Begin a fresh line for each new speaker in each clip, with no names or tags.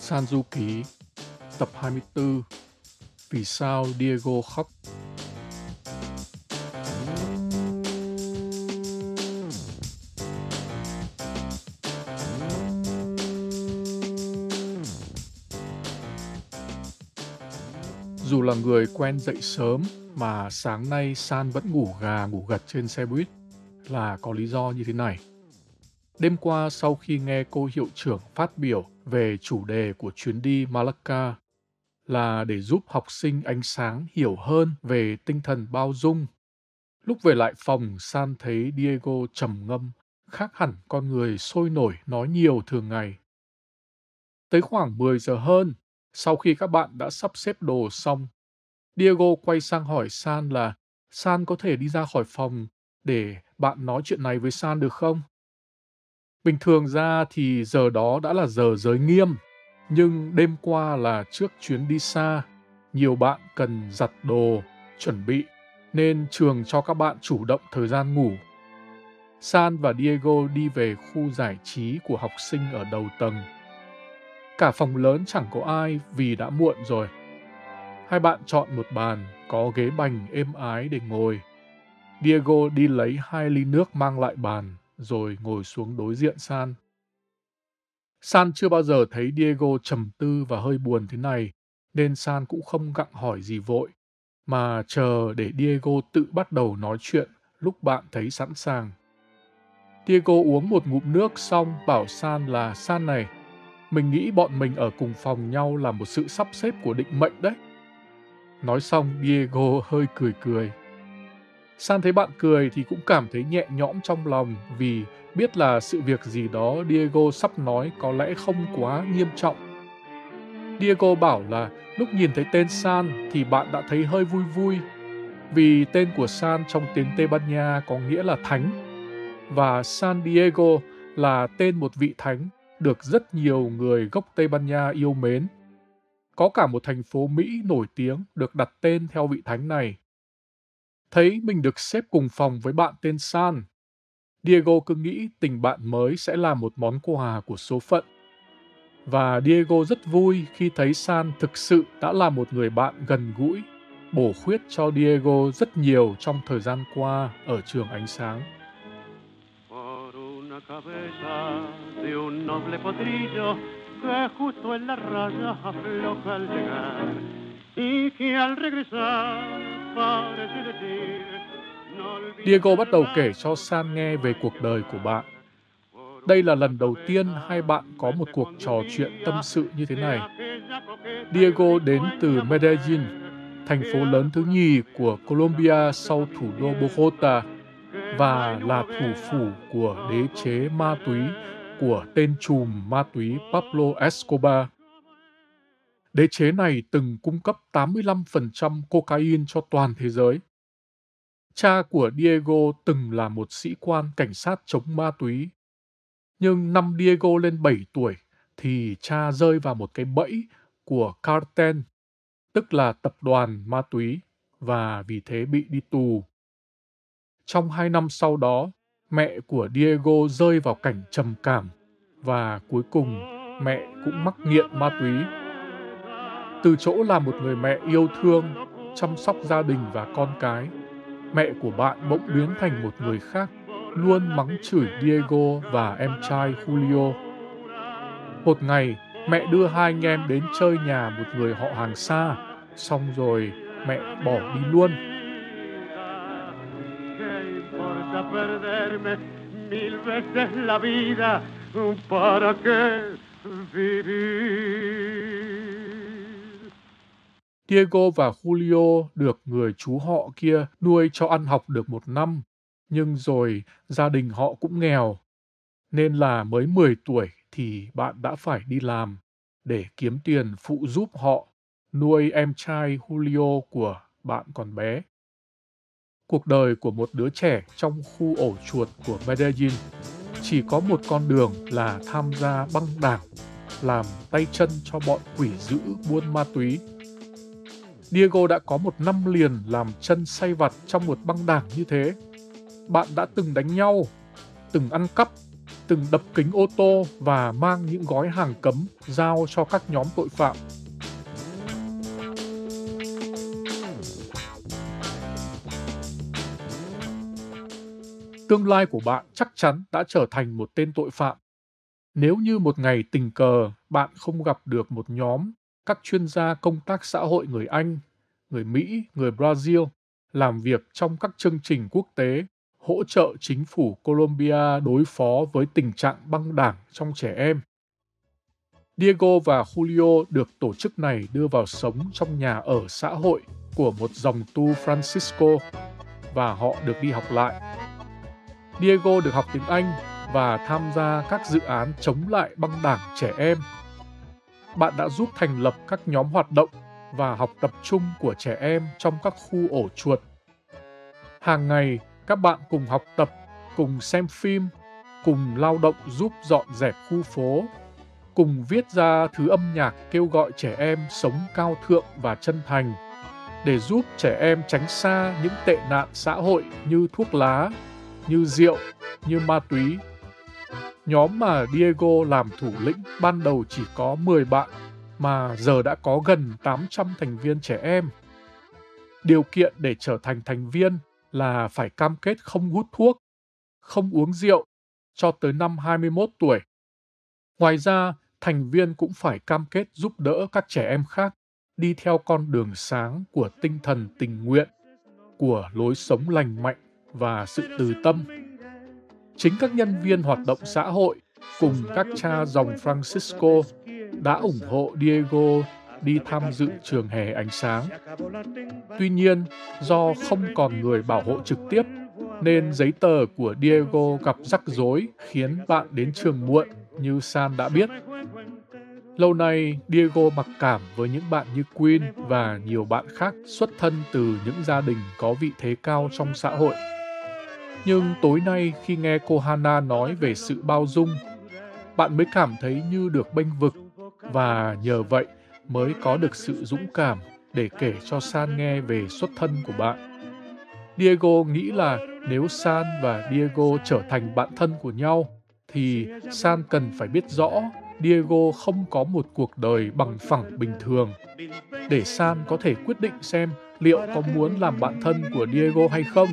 San Du Ký, tập 24. Vì sao Diego khóc? Dù là người quen dậy sớm mà sáng nay San vẫn ngủ gà ngủ gật trên xe buýt là có lý do như thế này. Đêm qua sau khi nghe cô hiệu trưởng phát biểu về chủ đề của chuyến đi Malacca là để giúp học sinh ánh sáng hiểu hơn về tinh thần bao dung. Lúc về lại phòng, San thấy Diego trầm ngâm, khác hẳn con người sôi nổi nói nhiều thường ngày. Tới khoảng 10 giờ hơn, sau khi các bạn đã sắp xếp đồ xong, Diego quay sang hỏi San là San có thể đi ra khỏi phòng để bạn nói chuyện này với San được không? Bình thường ra thì giờ đó đã là giờ giới nghiêm, nhưng đêm qua là trước chuyến đi xa, nhiều bạn cần giặt đồ, chuẩn bị, nên trường cho các bạn chủ động thời gian ngủ. San và Diego đi về khu giải trí của học sinh ở đầu tầng. Cả phòng lớn chẳng có ai vì đã muộn rồi. Hai bạn chọn một bàn có ghế bành êm ái để ngồi. Diego đi lấy 2 ly nước mang lại bàn, rồi ngồi xuống đối diện San. San chưa bao giờ thấy Diego trầm tư và hơi buồn thế này, nên San cũng không gặng hỏi gì vội, mà chờ để Diego tự bắt đầu nói chuyện lúc bạn thấy sẵn sàng. Diego uống một ngụm nước xong bảo San là San này, mình nghĩ bọn mình ở cùng phòng nhau là một sự sắp xếp của định mệnh đấy. Nói xong Diego hơi cười cười. San thấy bạn cười thì cũng cảm thấy nhẹ nhõm trong lòng vì biết là sự việc gì đó Diego sắp nói có lẽ không quá nghiêm trọng. Diego bảo là lúc nhìn thấy tên San thì bạn đã thấy hơi vui vui vì tên của San trong tiếng Tây Ban Nha có nghĩa là thánh và San Diego là tên một vị thánh được rất nhiều người gốc Tây Ban Nha yêu mến. Có cả một thành phố Mỹ nổi tiếng được đặt tên theo vị thánh này. Thấy mình được xếp cùng phòng với bạn tên San, Diego cứ nghĩ tình bạn mới sẽ là một món quà của số phận. Và Diego rất vui khi thấy San thực sự đã là một người bạn gần gũi, bổ khuyết cho Diego rất nhiều trong thời gian qua ở trường ánh sáng. Diego bắt đầu kể cho San nghe về cuộc đời của bạn. Đây là lần đầu tiên hai bạn có một cuộc trò chuyện tâm sự như thế này. Diego đến từ Medellin, thành phố lớn thứ nhì của Colombia sau thủ đô Bogota và là thủ phủ của đế chế ma túy của tên trùm ma túy Pablo Escobar. Đế chế này từng cung cấp 85% cocaine cho toàn thế giới. Cha của Diego từng là một sĩ quan cảnh sát chống ma túy. Nhưng năm Diego lên 7 tuổi thì cha rơi vào một cái bẫy của cartel, tức là tập đoàn ma túy, và vì thế bị đi tù. Trong 2 năm sau đó, mẹ của Diego rơi vào cảnh trầm cảm và cuối cùng mẹ cũng mắc nghiện ma túy. Từ chỗ là một người mẹ yêu thương, chăm sóc gia đình và con cái, mẹ của bạn bỗng biến thành một người khác, luôn mắng chửi Diego và em trai Julio. Một ngày, mẹ đưa hai anh em đến chơi nhà một người họ hàng xa, xong rồi mẹ bỏ đi luôn. Diego và Julio được người chú họ kia nuôi cho ăn học được 1 năm, nhưng rồi gia đình họ cũng nghèo, nên là mới 10 tuổi thì bạn đã phải đi làm để kiếm tiền phụ giúp họ nuôi em trai Julio của bạn còn bé. Cuộc đời của một đứa trẻ trong khu ổ chuột của Medellin chỉ có một con đường là tham gia băng đảng, làm tay chân cho bọn quỷ dữ buôn ma túy. Diego đã có 1 năm liền làm chân say vặt trong một băng đảng như thế. Bạn đã từng đánh nhau, từng ăn cắp, từng đập kính ô tô và mang những gói hàng cấm giao cho các nhóm tội phạm. Tương lai của bạn chắc chắn đã trở thành một tên tội phạm. Nếu như một ngày tình cờ bạn không gặp được một nhóm các chuyên gia công tác xã hội người Anh, người Mỹ, người Brazil làm việc trong các chương trình quốc tế hỗ trợ chính phủ Colombia đối phó với tình trạng băng đảng trong trẻ em. Diego và Julio được tổ chức này đưa vào sống trong nhà ở xã hội của một dòng tu Francisco và họ được đi học lại. Diego được học tiếng Anh và tham gia các dự án chống lại băng đảng trẻ em. Bạn đã giúp thành lập các nhóm hoạt động và học tập chung của trẻ em trong các khu ổ chuột. Hàng ngày, các bạn cùng học tập, cùng xem phim, cùng lao động giúp dọn dẹp khu phố, cùng viết ra thứ âm nhạc kêu gọi trẻ em sống cao thượng và chân thành, để giúp trẻ em tránh xa những tệ nạn xã hội như thuốc lá, như rượu, như ma túy. Nhóm mà Diego làm thủ lĩnh ban đầu chỉ có 10 bạn, mà giờ đã có gần 800 thành viên trẻ em. Điều kiện để trở thành thành viên là phải cam kết không hút thuốc, không uống rượu cho tới năm 21 tuổi. Ngoài ra, thành viên cũng phải cam kết giúp đỡ các trẻ em khác đi theo con đường sáng của tinh thần tình nguyện, của lối sống lành mạnh và sự từ tâm. Chính các nhân viên hoạt động xã hội cùng các cha dòng Francisco đã ủng hộ Diego đi tham dự trường hè ánh sáng. Tuy nhiên, do không còn người bảo hộ trực tiếp, nên giấy tờ của Diego gặp rắc rối khiến bạn đến trường muộn như San đã biết. Lâu nay, Diego mặc cảm với những bạn như Queen và nhiều bạn khác xuất thân từ những gia đình có vị thế cao trong xã hội. Nhưng tối nay khi nghe cô Hana nói về sự bao dung, bạn mới cảm thấy như được bênh vực và nhờ vậy mới có được sự dũng cảm để kể cho San nghe về xuất thân của bạn. Diego nghĩ là nếu San và Diego trở thành bạn thân của nhau, thì San cần phải biết rõ Diego không có một cuộc đời bằng phẳng bình thường, để San có thể quyết định xem liệu có muốn làm bạn thân của Diego hay không.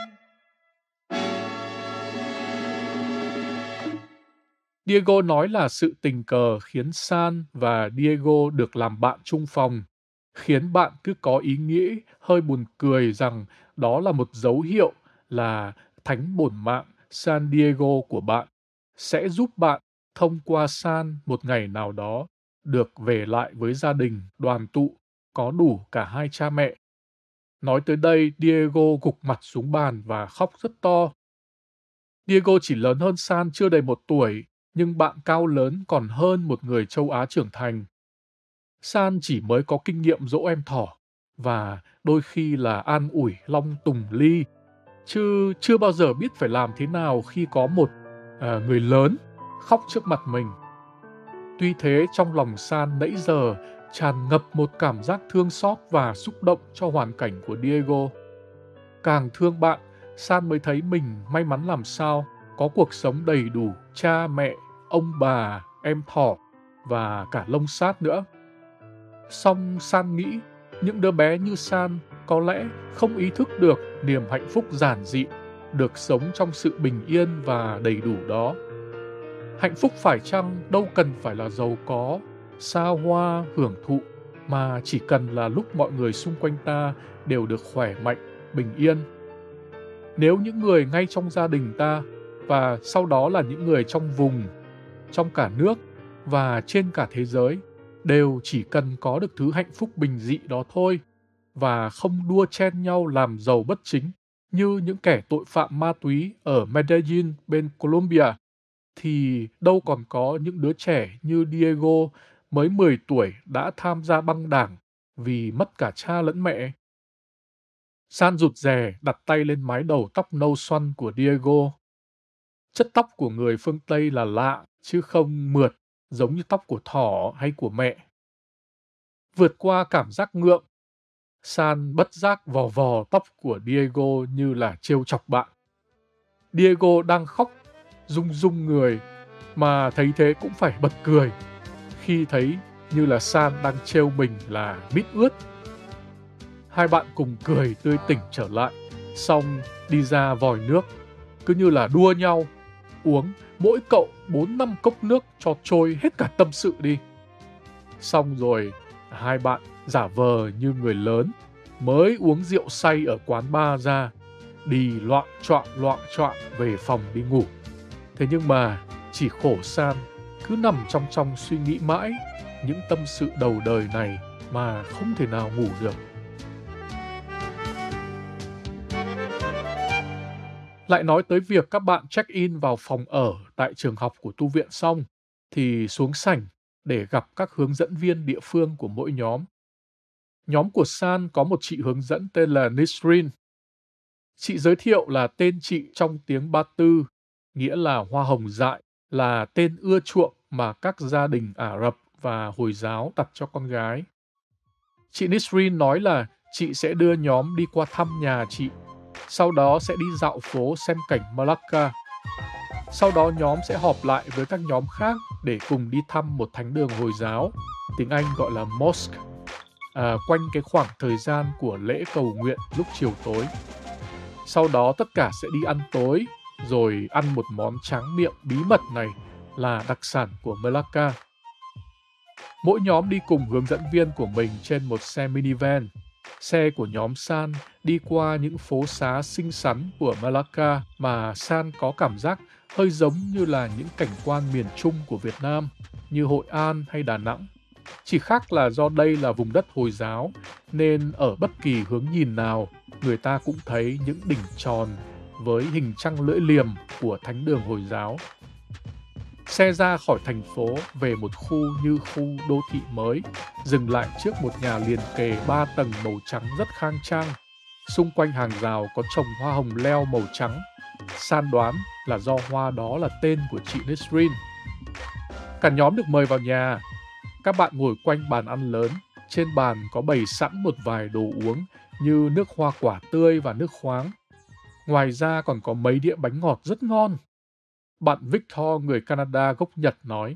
Diego nói là sự tình cờ khiến San và Diego được làm bạn chung phòng, khiến bạn cứ có ý nghĩ hơi buồn cười rằng đó là một dấu hiệu là thánh bổn mạng San Diego của bạn sẽ giúp bạn thông qua San một ngày nào đó được về lại với gia đình đoàn tụ có đủ cả hai cha mẹ. Nói tới đây, Diego gục mặt xuống bàn và khóc rất to. Diego chỉ lớn hơn San chưa đầy 1 tuổi, nhưng bạn cao lớn còn hơn một người châu Á trưởng thành. San chỉ mới có kinh nghiệm dỗ em thỏ và đôi khi là an ủi long tùng ly, chứ chưa bao giờ biết phải làm thế nào khi có một người lớn khóc trước mặt mình. Tuy thế, trong lòng San nãy giờ tràn ngập một cảm giác thương xót và xúc động cho hoàn cảnh của Diego. Càng thương bạn, San mới thấy mình may mắn làm sao có cuộc sống đầy đủ cha mẹ, ông bà, em thỏ và cả lông sát nữa. Song San nghĩ những đứa bé như San có lẽ không ý thức được niềm hạnh phúc giản dị, được sống trong sự bình yên và đầy đủ đó. Hạnh phúc phải chăng đâu cần phải là giàu có, xa hoa, hưởng thụ, mà chỉ cần là lúc mọi người xung quanh ta đều được khỏe mạnh, bình yên. Nếu những người ngay trong gia đình ta và sau đó là những người trong vùng, trong cả nước và trên cả thế giới đều chỉ cần có được thứ hạnh phúc bình dị đó thôi và không đua chen nhau làm giàu bất chính như những kẻ tội phạm ma túy ở Medellin bên Colombia, thì đâu còn có những đứa trẻ như Diego mới 10 tuổi đã tham gia băng đảng vì mất cả cha lẫn mẹ. San rụt rè đặt tay lên mái đầu tóc nâu xoăn của Diego. Chất tóc của người phương Tây là lạ, chứ không mượt giống như tóc của thỏ hay của mẹ. Vượt qua cảm giác ngượng, San bất giác vò vò tóc của Diego như là trêu chọc bạn. Diego đang khóc, rung rung người, mà thấy thế cũng phải bật cười khi thấy như là San đang trêu mình là mít ướt. Hai bạn cùng cười tươi tỉnh trở lại, xong đi ra vòi nước, cứ như là đua nhau uống mỗi cậu 4-5 cốc nước cho trôi hết cả tâm sự đi. Xong rồi hai bạn giả vờ như người lớn mới uống rượu say ở quán bar ra, đi loạng choạng về phòng đi ngủ. Thế nhưng mà chỉ khổ San cứ nằm trong suy nghĩ mãi những tâm sự đầu đời này mà không thể nào ngủ được. Lại nói tới việc các bạn check-in vào phòng ở tại trường học của tu viện xong thì xuống sảnh để gặp các hướng dẫn viên địa phương của mỗi nhóm. Nhóm của San có một chị hướng dẫn tên là Nisrin. Chị giới thiệu là tên chị trong tiếng Ba Tư, nghĩa là hoa hồng dại, là tên ưa chuộng mà các gia đình Ả Rập và Hồi giáo đặt cho con gái. Chị Nisrin nói là chị sẽ đưa nhóm đi qua thăm nhà chị, sau đó sẽ đi dạo phố xem cảnh Malacca. Sau đó nhóm sẽ họp lại với các nhóm khác để cùng đi thăm một thánh đường Hồi giáo, tiếng Anh gọi là mosque, quanh cái khoảng thời gian của lễ cầu nguyện lúc chiều tối. Sau đó tất cả sẽ đi ăn tối, rồi ăn một món tráng miệng bí mật này là đặc sản của Malacca. Mỗi nhóm đi cùng hướng dẫn viên của mình trên một xe minivan. Xe của nhóm San đi qua những phố xá xinh xắn của Malacca mà San có cảm giác hơi giống như là những cảnh quan miền Trung của Việt Nam, như Hội An hay Đà Nẵng. Chỉ khác là do đây là vùng đất Hồi giáo, nên ở bất kỳ hướng nhìn nào, người ta cũng thấy những đỉnh tròn với hình trăng lưỡi liềm của thánh đường Hồi giáo. Xe ra khỏi thành phố về một khu như khu đô thị mới, dừng lại trước một nhà liền kề 3 tầng màu trắng rất khang trang. Xung quanh hàng rào có trồng hoa hồng leo màu trắng. San đoán là do hoa đó là tên của chị Nisrin. Cả nhóm được mời vào nhà. Các bạn ngồi quanh bàn ăn lớn. Trên bàn có bày sẵn một vài đồ uống như nước hoa quả tươi và nước khoáng. Ngoài ra còn có mấy đĩa bánh ngọt rất ngon. Bạn Victor, người Canada gốc Nhật nói: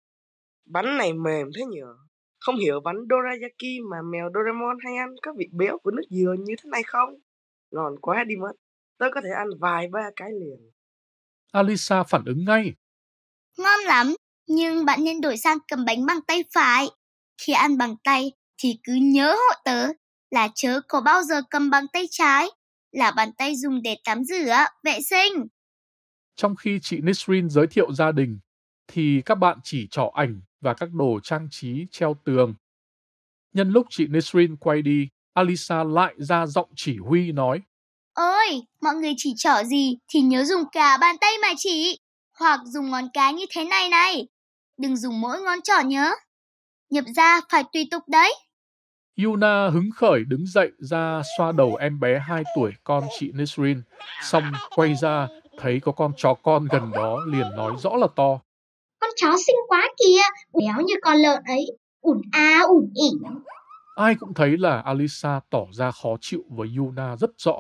Bánh này mềm thế nhờ. Không hiểu bánh dorayaki mà mèo Doraemon hay ăn có vị béo của nước dừa như thế này không? Ngon quá đi mất. Tôi có thể ăn vài ba cái liền.
Alisa phản ứng ngay:
Ngon lắm, nhưng bạn nên đổi sang cầm bánh bằng tay phải. Khi ăn bằng tay thì cứ nhớ hộ tớ là chớ có bao giờ cầm bằng tay trái, là bàn tay dùng để tắm rửa, vệ sinh.
Trong khi chị Nisrin giới thiệu gia đình, thì các bạn chỉ trỏ ảnh và các đồ trang trí treo tường. Nhân lúc chị Nisrin quay đi, Alisa lại ra giọng chỉ huy nói:
Ôi, mọi người chỉ trỏ gì thì nhớ dùng cả bàn tay mà chỉ, hoặc dùng ngón cái như thế này này. Đừng dùng mỗi ngón trỏ nhớ. Nhập ra phải tùy tục đấy.
Yuna hứng khởi đứng dậy ra xoa đầu em bé 2 tuổi con chị Nisrin, xong quay ra thấy có con chó con gần đó liền nói rõ là to:
Con chó xinh quá kìa, béo như con lợn ấy, ủn a ủn ỉn.
Ai cũng thấy là Alisa tỏ ra khó chịu với Yuna rất rõ.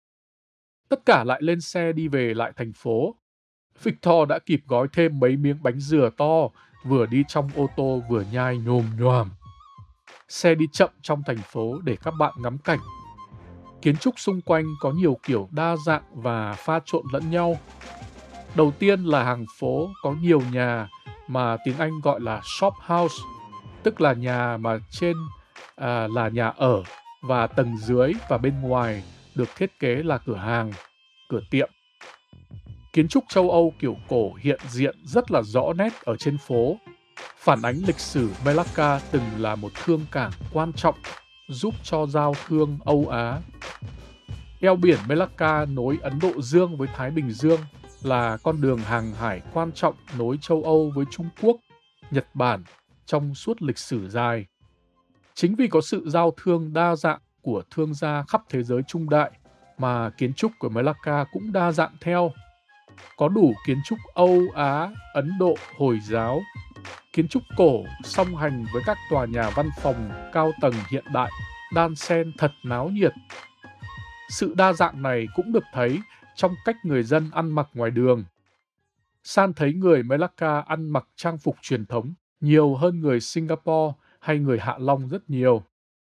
Tất cả lại lên xe đi về lại thành phố. Victor đã kịp gói thêm mấy miếng bánh dừa to, vừa đi trong ô tô vừa nhai nhồm nhoàm. Xe đi chậm trong thành phố để các bạn ngắm cảnh. Kiến trúc xung quanh có nhiều kiểu đa dạng và pha trộn lẫn nhau. Đầu tiên là hàng phố có nhiều nhà mà tiếng Anh gọi là shop house, tức là nhà mà trên là nhà ở và tầng dưới và bên ngoài được thiết kế là cửa hàng, cửa tiệm. Kiến trúc châu Âu kiểu cổ hiện diện rất là rõ nét ở trên phố, phản ánh lịch sử Malacca từng là một thương cảng quan trọng giúp cho giao thương Âu Á. Eo biển Malacca nối Ấn Độ Dương với Thái Bình Dương là con đường hàng hải quan trọng nối châu Âu với Trung Quốc, Nhật Bản trong suốt lịch sử dài. Chính vì có sự giao thương đa dạng của thương gia khắp thế giới trung đại mà kiến trúc của Malacca cũng đa dạng theo. Có đủ kiến trúc Âu, Á, Ấn Độ, Hồi giáo, kiến trúc cổ song hành với các tòa nhà văn phòng cao tầng hiện đại, đan xen thật náo nhiệt. Sự đa dạng này cũng được thấy trong cách người dân ăn mặc ngoài đường. San thấy người Malacca ăn mặc trang phục truyền thống nhiều hơn người Singapore hay người Hạ Long rất nhiều.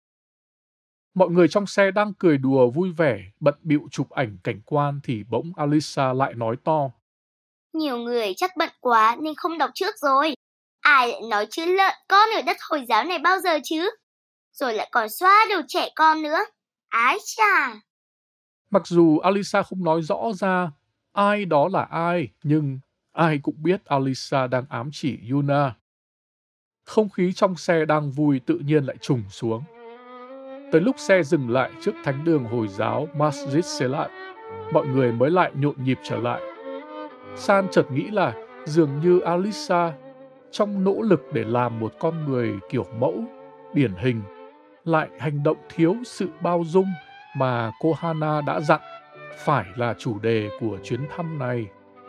Mọi người trong xe đang cười đùa vui vẻ, bận bịu chụp ảnh cảnh quan thì bỗng Alisa lại nói to.
Nhiều người chắc bận quá nên không đọc trước rồi. Ai lại nói chữ lợn con ở đất Hồi giáo này bao giờ chứ? Rồi lại còn xoa đầu trẻ con nữa. Ái chà!
Mặc dù Alisa không nói rõ ra ai đó là ai, nhưng ai cũng biết Alisa đang ám chỉ Yuna. Không khí trong xe đang vui tự nhiên lại trùng xuống. Tới lúc xe dừng lại trước thánh đường Hồi giáo Masjid Selat, mọi người mới lại nhộn nhịp trở lại. San chợt nghĩ là dường như Alisa, trong nỗ lực để làm một con người kiểu mẫu, điển hình, lại hành động thiếu sự bao dung mà cô Hana đã dặn phải là chủ đề của chuyến thăm này.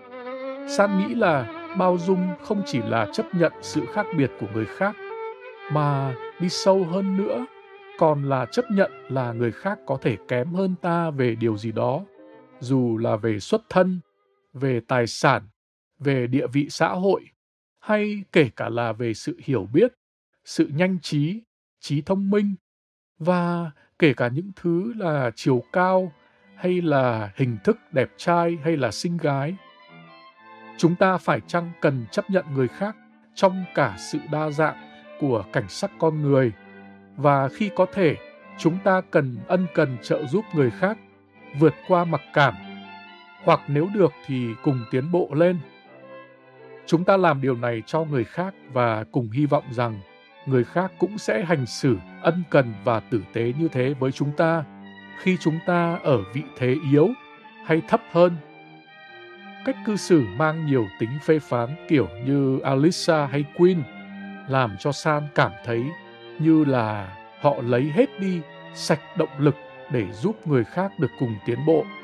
San nghĩ là bao dung không chỉ là chấp nhận sự khác biệt của người khác, mà đi sâu hơn nữa, còn là chấp nhận là người khác có thể kém hơn ta về điều gì đó, dù là về xuất thân, về tài sản, về địa vị xã hội, hay kể cả là về sự hiểu biết, sự nhanh trí, trí thông minh, và kể cả những thứ là chiều cao, hay là hình thức đẹp trai hay là xinh gái. Chúng ta phải chăng cần chấp nhận người khác trong cả sự đa dạng của cảnh sắc con người, và khi có thể, chúng ta cần ân cần trợ giúp người khác vượt qua mặc cảm, hoặc nếu được thì cùng tiến bộ lên. Chúng ta làm điều này cho người khác và cùng hy vọng rằng người khác cũng sẽ hành xử ân cần và tử tế như thế với chúng ta khi chúng ta ở vị thế yếu hay thấp hơn. Cách cư xử mang nhiều tính phê phán kiểu như Alisa hay Queen làm cho San cảm thấy như là họ lấy hết đi sạch động lực để giúp người khác được cùng tiến bộ.